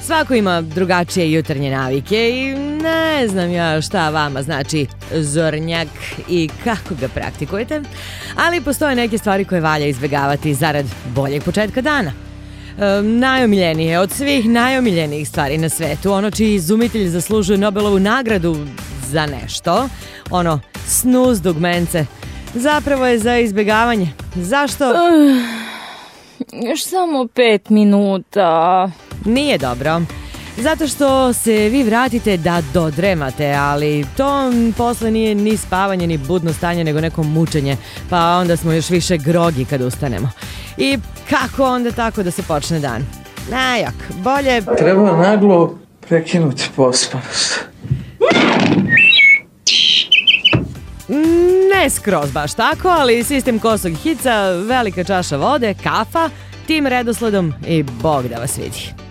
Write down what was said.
Svako ima drugačije jutarnje navike i ne znam ja šta vama znači zornjak i kako ga praktikujete, ali postoje neke stvari koje valja izbjegavati zarad boljeg početka dana. Najomiljenije od svih najomiljenijih stvari na svetu, ono čiji izumitelj zaslužuje Nobelovu nagradu za nešto, ono snooze dugmence, zapravo je za izbjegavanje. Zašto? Još samo 5 minuta. Nije dobro. Zato što se vi vratite da dodremate, ali to posle nije ni spavanje ni budno stanje nego neko mučenje, pa onda smo još više grogi kad ustanemo. I kako onda tako da se počne dan? Najak, bolje... Treba naglo prekinuti pospanost. Ne skroz baš tako, ali sistem kosog hica, velika čaša vode, kafa, tim redosledom i Bog da vas vidi.